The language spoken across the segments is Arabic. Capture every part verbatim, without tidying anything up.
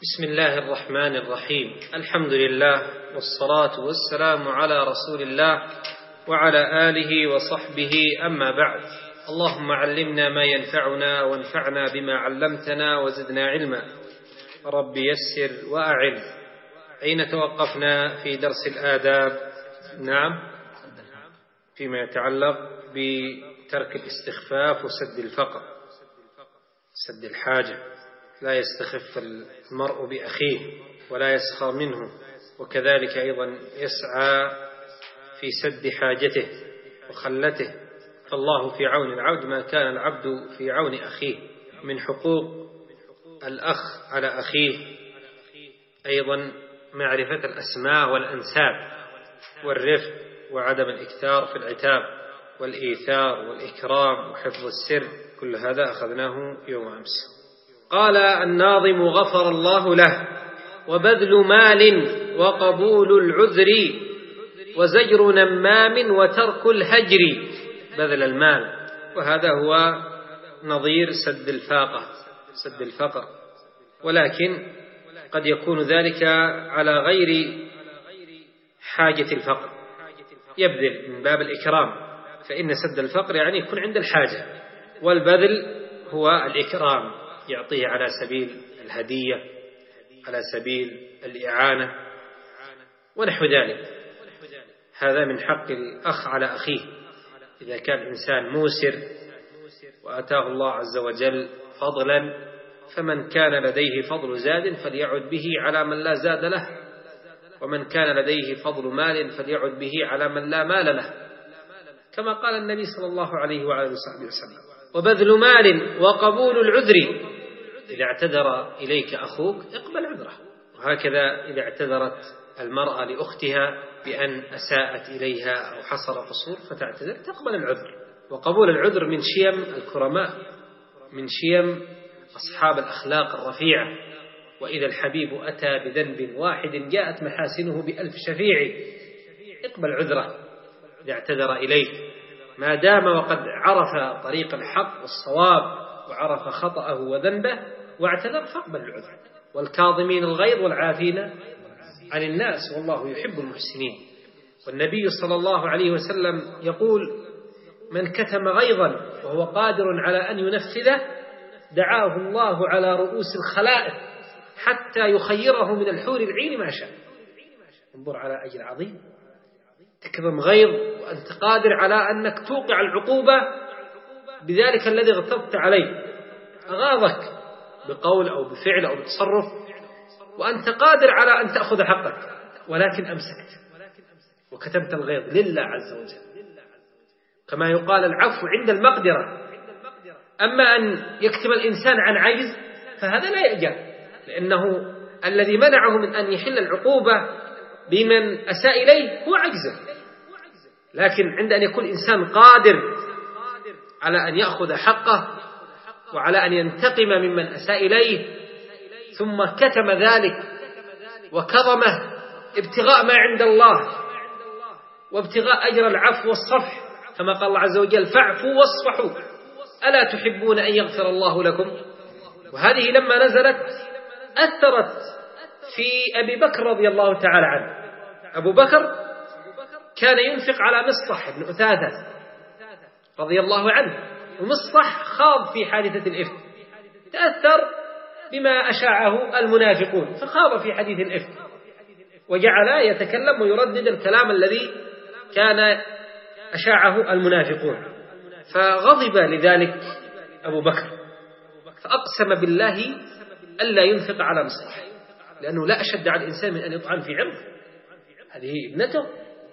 بسم الله الرحمن الرحيم. الحمد لله والصلاة والسلام على رسول الله وعلى آله وصحبه، أما بعد. اللهم علمنا ما ينفعنا وانفعنا بما علمتنا وزدنا علما. رب يسر وأعن. أين توقفنا في درس الآداب؟ نعم، فيما يتعلق بترك الاستخفاف وسد الفقر، سد الحاجة. لا يستخف المرء بأخيه ولا يسخر منه، وكذلك أيضا يسعى في سد حاجته وخلته، فالله في عون العبد ما كان العبد في عون أخيه. من حقوق الأخ على أخيه أيضا معرفة الأسماء والأنساب والرفق وعدم الإكثار في العتاب والإيثار والإكرام وحفظ السر، كل هذا أخذناه يوم أمس. قال الناظم غفر الله له: وبذل مال وقبول العذر وزجر نمام وترك الهجر. بذل المال، وهذا هو نظير سد الفاقة، سد الفقر، ولكن قد يكون ذلك على غير حاجة الفقر، يبذل من باب الإكرام، فإن سد الفقر يعني يكون عند الحاجة، والبذل هو الإكرام، يعطيه على سبيل الهدية، على سبيل الإعانة ونحو ذلك. هذا من حق الأخ على أخيه. إذا كان إنسان موسر وأتاه الله عز وجل فضلا، فمن كان لديه فضل زاد فليعد به على من لا زاد له، ومن كان لديه فضل مال فليعد به على من لا مال له، كما قال النبي صلى الله عليه وعلى آله وسلم. وبذل مال وقبول العذر، إذا اعتذر إليك أخوك اقبل عذره، وهكذا إذا اعتذرت المرأة لأختها بأن أساءت إليها أو حصل قصور فتعتذر تقبل العذر. وقبول العذر من شيم الكرماء، من شيم أصحاب الأخلاق الرفيعة. وإذا الحبيب أتى بذنب واحد جاءت محاسنه بألف شفيع. اقبل عذره إذا اعتذر إليك، ما دام وقد عرف طريق الحق والصواب وعرف خطأه وذنبه واعتذر فاقبل العذر. والكاظمين الغيظ والعافين عن الناس والله يحب المحسنين. والنبي صلى الله عليه وسلم يقول: من كتم غيظا وهو قادر على أن ينفذه دعاه الله على رؤوس الخلائق حتى يخيره من الحور العين ما شاء. انظر على أجر عظيم، تكظم غيظ وأنت قادر على أنك توقع العقوبة بذلك الذي اغتبت عليه، أغاظك بقول أو بفعل أو بتصرف، وأنت قادر على أن تأخذ حقك، ولكن أمسكت وكتمت الغيظ لله عز وجل. كما يقال العفو عند المقدرة، أما أن يكتم الإنسان عن عجز فهذا لا يأجر، لأنه الذي منعه من أن يحل العقوبة بمن أساء إليه هو عجزه. لكن عند أن يكون إنسان قادر على أن يأخذ حقه وعلى أن ينتقم ممن أساء إليه ثم كتم ذلك وكظمه ابتغاء ما عند الله وابتغاء أجر العفو والصفح، كما قال الله عز وجل: فاعفوا واصفحوا ألا تحبون أن يغفر الله لكم. وهذه لما نزلت أثرت في أبي بكر رضي الله تعالى عنه. أبو بكر كان ينفق على مصطح بن أثاثة رضي الله عنه، ومصطح خاض في حادثة الإفك، تأثر بما أشاعه المنافقون فخاض في حديث الإفك وجعل يتكلم ويردد الكلام الذي كان أشاعه المنافقون، فغضب لذلك أبو بكر فأقسم بالله ألا ينفق على مصطح، لأنه لا أشد على الإنسان من أن يطعن في عرضه، هذه ابنته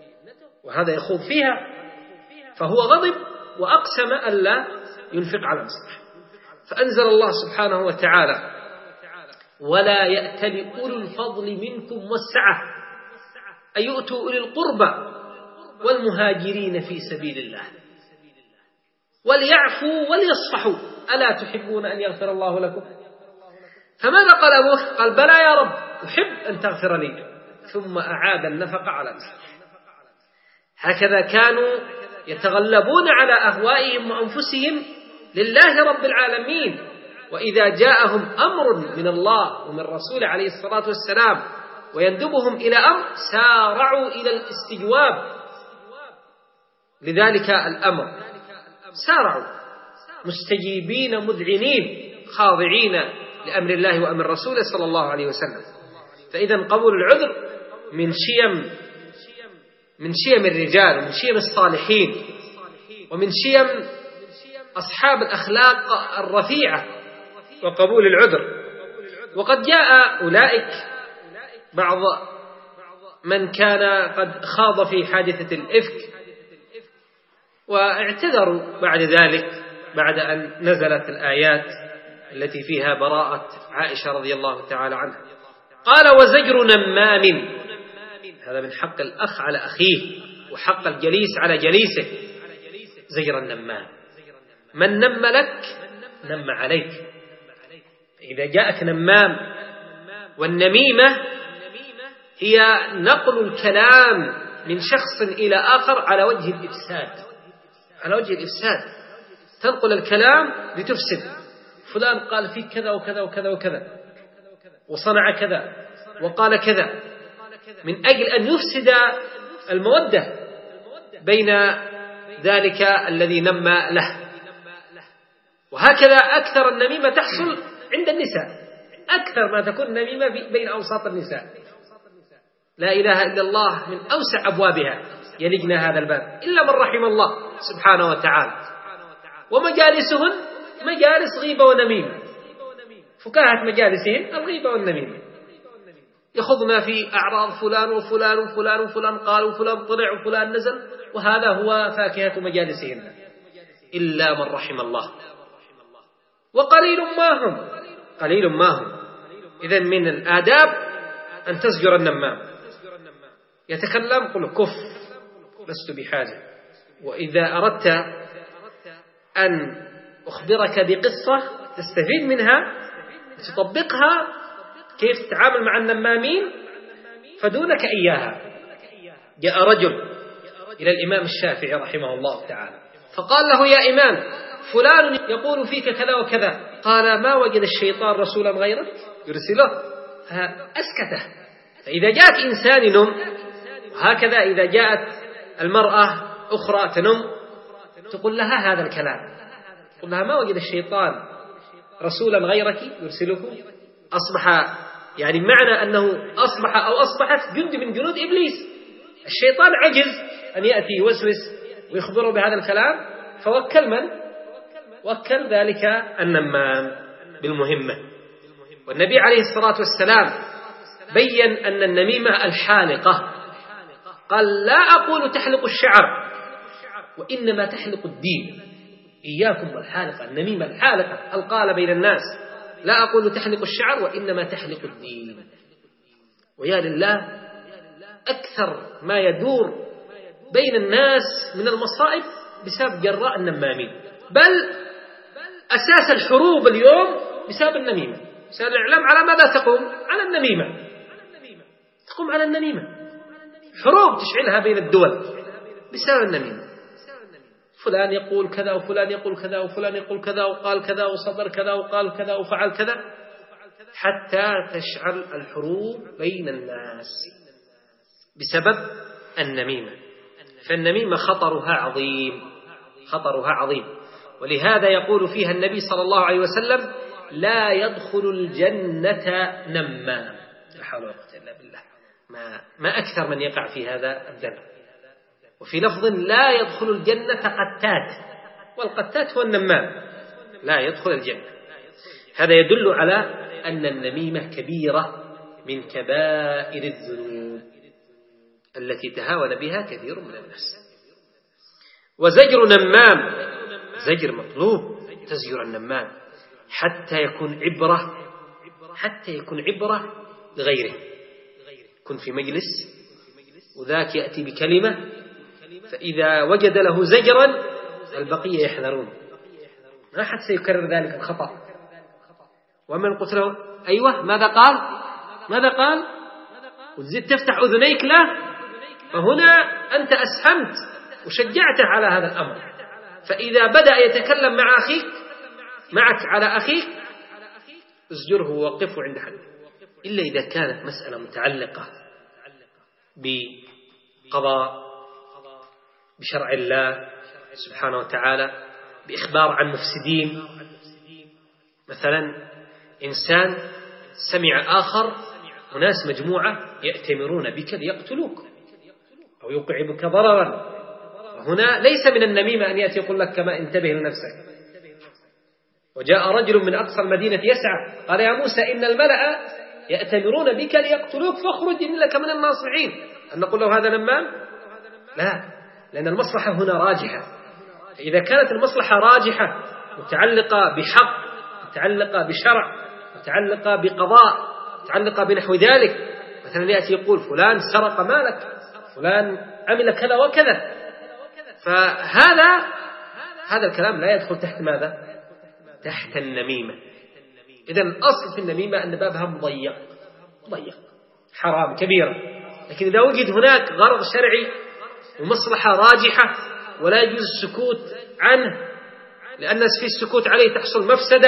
وهذا يخوض فيها، فهو غضب وأقسم ألا ينفق على مصطح. فأنزل الله سبحانه وتعالى: ولا يأتل أولو الفضل منكم والسعة أن يؤتوا أولي القربى والمهاجرين في سبيل الله وليعفوا وليصفحوا ألا تحبون أن يغفر الله لكم. فماذا قال أبو بكر؟ قال: بلى يا رب أحب أن تغفر لي، ثم أعاد النفقة على مصطح. هكذا كانوا يتغلبون على أهوائهم وأنفسهم لله رب العالمين، وإذا جاءهم أمر من الله ومن رسوله عليه الصلاة والسلام ويندبهم إلى أمر سارعوا إلى الاستجواب لذلك الأمر، سارعوا مستجيبين مذعنين خاضعين لأمر الله وأمر رسوله صلى الله عليه وسلم. فإذا قبول العذر من شيم من شيم الرجال ومن شيم الصالحين ومن شيم أصحاب الأخلاق الرفيعة وقبول العذر. وقد جاء أولئك بعض من كان قد خاض في حادثة الإفك واعتذروا بعد ذلك بعد أن نزلت الآيات التي فيها براءة عائشة رضي الله تعالى عنها. قال وزجر نمام، هذا من حق الأخ على أخيه وحق الجليس على جليسه. زجر النمام، من نم لك نم عليك. إذا جاءك نمام، والنميمة هي نقل الكلام من شخص إلى آخر على وجه الإفساد، على وجه الإفساد، تنقل الكلام لتفسد. فلان قال فيك كذا وكذا وكذا وكذا وصنع كذا وقال كذا، من أجل أن يفسد المودة بين ذلك الذي نمى له. وهكذا أكثر النميمة تحصل عند النساء، أكثر ما تكون النميمة بين أوساط النساء. لا إله إلا الله من أوسع أبوابها يلجنا هذا الباب إلا من رحم الله سبحانه وتعالى. ومجالسهن مجالس غيبة ونميمة، فكاهة مجالسهن الغيبة والنميمة، يخضنا في أعراض فلان وفلان وفلان وفلان قال وفلان طلع وفلان نزل، وهذا هو فاكهة مجالسهن إلا من رحم الله. وقليل ما هم، قليل ما هم. إذن من الآداب أن تزجر النمام. يتكلم قل كف لست بحاجة. وإذا أردت أن أخبرك بقصة تستفيد منها تطبقها كيف تتعامل مع النمامين فدونك إياها. جاء رجل إلى الإمام الشافعي رحمه الله تعالى فقال له يا إمام فلان يقول فيك كذا وكذا. قال ما وجد الشيطان رسولا غيرك يرسله، فأسكته. فإذا جاءت إنسان ينم، وهكذا إذا جاءت المرأة أخرى تنم تقول لها هذا الكلام، تقول لها ما وجد الشيطان رسولا غيرك يرسله. أصبح يعني معنى أنه أصبح أو أصبحت جند من جنود إبليس. الشيطان عجز أن يأتي يوسوس ويخبره بهذا الكلام، فوكل من؟ وكل ذلك النمام بالمهمة. والنبي عليه الصلاة والسلام بين أن النميمة الحالقة، قال لا أقول تحلق الشعر وإنما تحلق الدين. إياكم والحالقة، النميمة الحالقة القال بين الناس. لا أقول تحلق الشعر وإنما تحلق الدين. ويا لله أكثر ما يدور بين الناس من المصائب بسبب جراء النمامين، بل أساس الحروب اليوم بسبب النميمة. وسائل الإعلام على ماذا تقوم؟ على النميمة، تقوم على النميمة. حروب تشعلها بين الدول بسبب النميمة. فلان يقول كذا وفلان يقول كذا وفلان يقول كذا وقال كذا وصدر كذا وقال كذا وفعل كذا، حتى تشعل الحروب بين الناس بسبب النميمة. فالنميمة خطرها عظيم، خطرها عظيم. ولهذا يقول فيها النبي صلى الله عليه وسلم لا يدخل الجنة نمام. لا حول ولا قوة إلا بالله. ما, ما أكثر من يقع في هذا الذنب. وفي لفظ لا يدخل الجنة قتات، والقتات هو النمام، لا يدخل الجنة. هذا يدل على أن النميمة كبيرة من كبائر الذنوب التي تهاون بها كثير من الناس. وزجر نمام زجر مطلوب، تزجر النمام حتى يكون عبرة، حتى يكون عبرة لغيره. كن في مجلس وذاك يأتي بكلمة، فإذا وجد له زجرا البقية يحذرون، ما حد سيكرر ذلك الخطأ. ومن قلت له أيوة ماذا قال ماذا قال وتزيد تفتح أذنيك له، فهنا أنت أسهمت وشجعته على هذا الأمر. فإذا بدأ يتكلم مع أخيك معك على أخيك اسجره ووقفه عند حد، إلا إذا كانت مسألة متعلقة بقضاء بشرع الله سبحانه وتعالى، بإخبار عن مفسدين. مثلا إنسان سمع آخر وناس مجموعة يأتمرون بك ليقتلوك أو يوقع بك ضررا، هنا ليس من النميمة أن يأتي يقول لك كما انتبه لنفسك. وجاء رجل من أقصى المدينة يسعى قال يا موسى إن الملأ يأتمرون بك ليقتلوك فاخرج إن لك من الناصحين، أن نقول له هذا نمام؟ لا، لأن المصلحة هنا راجحة. إذا كانت المصلحة راجحة متعلقة بحق، متعلقة بشرع، متعلقة بقضاء، متعلقة بنحو ذلك، مثلا يأتي يقول فلان سرق مالك، فلان عمل كذا وكذا، فهذا هذا الكلام لا يدخل تحت ماذا؟ تحت النميمة. إذن الأصل في النميمة أن بابها مضيق ضيق حرام كبيرة، لكن إذا وجد هناك غرض شرعي ومصلحة راجحة ولا يجوز السكوت عنه لأن في السكوت عليه تحصل مفسدة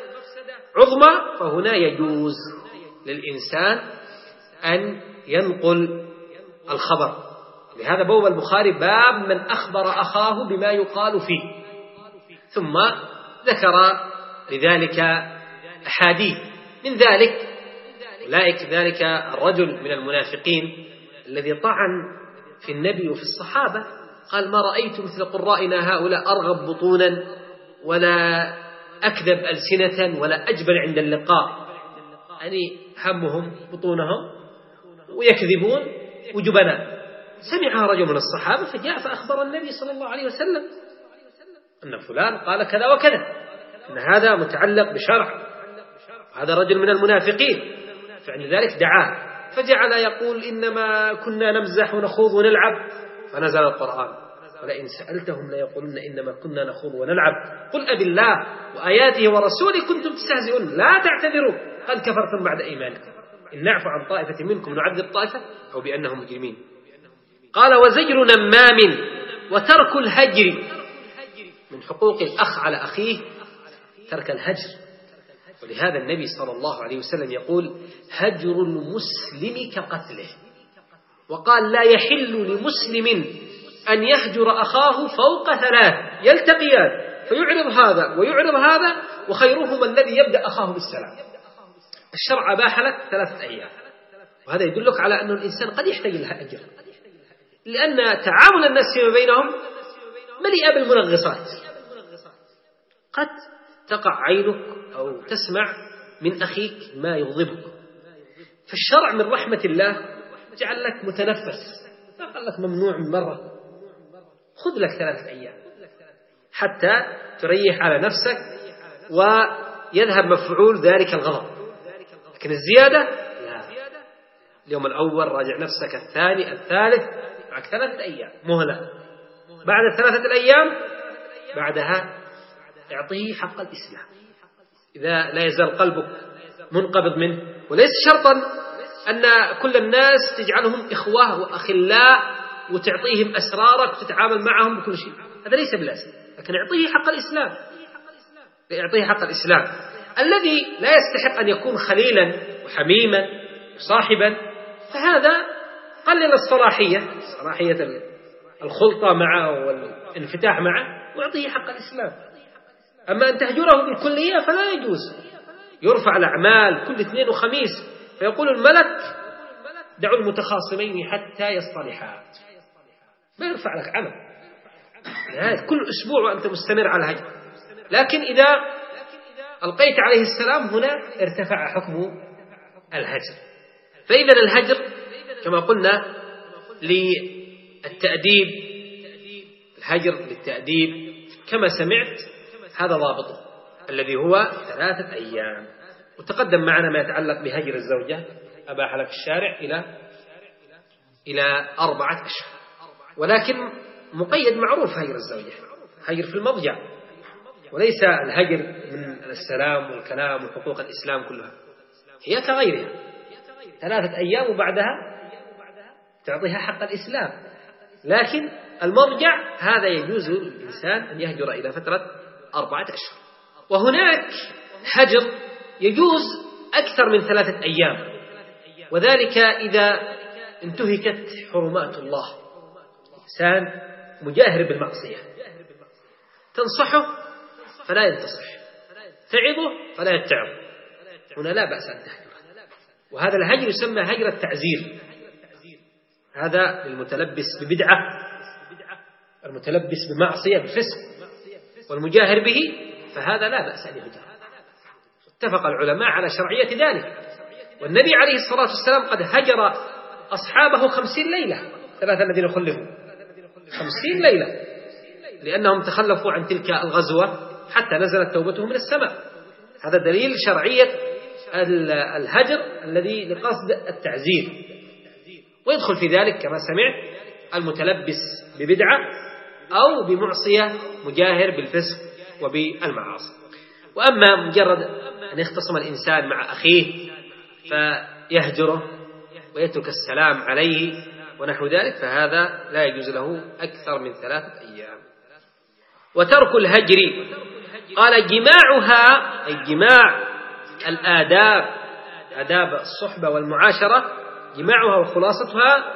عظمى، فهنا يجوز للإنسان أن ينقل الخبر. لهذا بوب البخاري باب من أخبر أخاه بما يقال فيه، ثم ذكر لذلك أحاديث. من ذلك أولئك ذلك الرجل من المنافقين الذي طعن في النبي وفي الصحابة، قال ما رأيت مثل قرائنا هؤلاء أرغب بطونا ولا أكذب ألسنة ولا أجبن عند اللقاء، يعني همهم بطونهم ويكذبون وجبنا. سمعها رجل من الصحابة فجاء فأخبر النبي صلى الله عليه وسلم أن فلان قال كذا وكذا، أن هذا متعلق بشرع، هذا رجل من المنافقين. فعند ذلك دعاه فجعل يقول إنما كنا نمزح ونخوض ونلعب، فنزل القرآن ولئن سألتهم ليقولن إنما كنا نخوض ونلعب قل أبي الله وآياته ورسوله كنتم تستهزئون لا تعتذروا قد كفرتم بعد إيمانكم إن نعفو عن طائفة منكم نعذب طائفة أو بأنهم مجرمين. قال وزجر نمام وترك الهجر، من حقوق الأخ على أخيه ترك الهجر، ولهذا النبي صلى الله عليه وسلم يقول هجر المسلم كقتله، وقال لا يحل لمسلم أن يهجر أخاه فوق ثلاث يلتقيان فيعرض هذا ويعرض هذا وخيرهما الذي يبدأ أخاه بالسلام. الشرع أباح لك ثلاثة أيام، وهذا يدلك على أن الإنسان قد يحتاج الهجر، لأن تعامل الناس فيما بينهم مليئة بالمنغصات، قد تقع عينك أو تسمع من أخيك ما يغضبك، فالشرع من رحمة الله جعل لك متنفس، ما قال لك ممنوع من مرة، خذ لك ثلاثة أيام حتى تريح على نفسك ويذهب مفعول ذلك الغضب. لكن الزيادة لا، اليوم الأول راجع نفسك، الثاني الثالث، معك ثلاثة أيام مهلة، بعد ثلاثة الأيام بعدها اعطيه حق الإسلام إذا لا يزال قلبك منقبض منه. وليس شرطا أن كل الناس تجعلهم إخوة وأخلاء وتعطيهم أسرارك وتتعامل معهم بكل شيء، هذا ليس بلازم، لكن اعطيه حق الإسلام، اعطيه حق الإسلام. الذي لا يستحق أن يكون خليلا وحميما وصاحبا فهذا قلل الصلاحية، صلاحية الخلطة معه والانفتاح معه، واعطيه حق الإسلام. أما أن تهجره بالكلية فلا يجوز، يرفع الأعمال كل اثنين وخميس فيقول الملك دعوا المتخاصمين حتى يصطلحا، ما يرفع لك عمل يعني كل أسبوع وأنت مستمر على الهجر. لكن إذا ألقيت عليه السلام هنا ارتفع حكم الهجر. فإذا الهجر كما قلنا للتأديب، الهجر للتأديب كما سمعت هذا ضابطه الذي هو ثلاثة أيام. وتقدم معنا ما يتعلق بهجر الزوجة، أباح لك الشارع إلى إلى أربعة أشهر، ولكن مقيد معروف هجر الزوجة، هجر في المضجع، وليس الهجر من السلام والكلام وحقوق الإسلام كلها، هي كغيرها ثلاثة أيام وبعدها تعطيها حق الإسلام. لكن المضجع هذا يجوز للإنسان أن يهجر إلى فترة أربعة أشهر. وهناك هجر يجوز أكثر من ثلاثة أيام، وذلك إذا انتهكت حرمات الله. إنسان مجاهر بالمعصية، تنصحه فلا ينتصح، تعظه فلا يتعظ، هنا لا بأس أن تهجره. وهذا الهجر يسمى هجر التعزير، هذا المتلبس ببدعة، المتلبس بمعصية بفسق والمجاهر به، فهذا لا بأس أن يهجر. اتفق العلماء على شرعية ذلك، والنبي عليه الصلاة والسلام قد هجر أصحابه خمسين ليلة، ثلاثة الذين خلفوا خمسين ليلة لأنهم تخلفوا عن تلك الغزوة حتى نزلت توبتهم من السماء. هذا دليل شرعية الهجر الذي لقصد التعزير. ويدخل في ذلك كما سمعت المتلبس ببدعة أو بمعصية مجاهر بالفسق وبالمعاصي. وأما مجرد أن يختصم الإنسان مع أخيه فيهجره ويترك السلام عليه ونحو ذلك، فهذا لا يجوز له أكثر من ثلاثة أيام. وترك الهجر قال جماعها أي جماع الآداب، آداب الصحبة والمعاشرة، جماعها وخلاصتها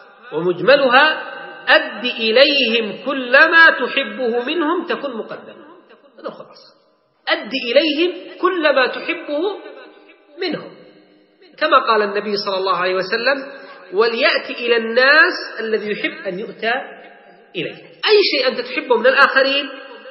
ومجملها أد إليهم كل ما تحبه منهم تكن مقدما. هذا خلاص، أد إليهم كل ما تحبه منهم، كما قال النبي صلى الله عليه وسلم وليأتي إلى الناس الذي يحب أن يؤتى إليه. أي شيء أنت تحبه من الآخرين،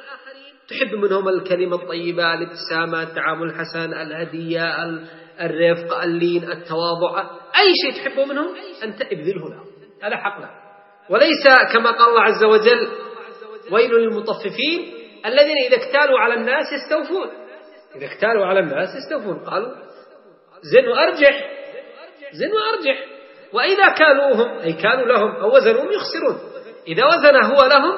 تحب منهم الكلمة الطيبة، الابتسامة، التعامل الحسن، الهدية، الرفق، اللين، التواضع، أي شيء تحبه منهم أنت ابذله له، هذا حق له. وليس كما قال الله عز وجل ويل للمطففين الذين إذا اكتالوا على الناس يستوفون، إذا اكتالوا على الناس يستوفون، قالوا زن وأرجح، زن وأرجح، وإذا كالوهم أي كانوا لهم أو وزنهم يخسرون، إذا وزن هو لهم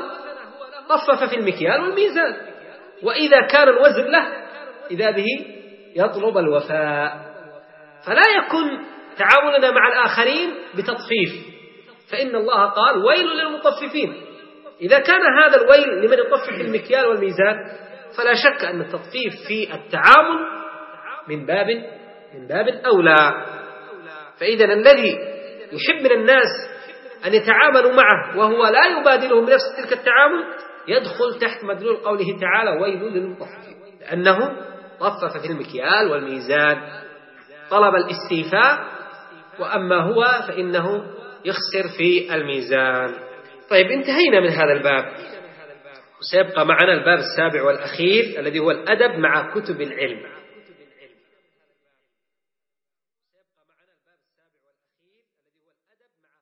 طفف في المكيال والميزان، وإذا كان الوزن له إذا به يطلب الوفاء. فلا يكن تعاملنا مع الآخرين بتطفيف، فإن الله قال ويل للمطففين. إذا كان هذا الويل لمن يطفف المكيال والميزان، فلا شك أن التطفيف في التعامل من باب من باب أولى. فإذا الذي يحب من الناس أن يتعاملوا معه وهو لا يبادلهم بنفس تلك التعامل يدخل تحت مدلول قوله تعالى ويل للمطففين، لأنه طفف في المكيال والميزان، طلب الاستيفاء، وأما هو فإنه يخسر في الميزان. طيب، انتهينا من هذا الباب، وسيبقى معنا الباب السابع والأخير الذي هو الأدب مع كتب العلم.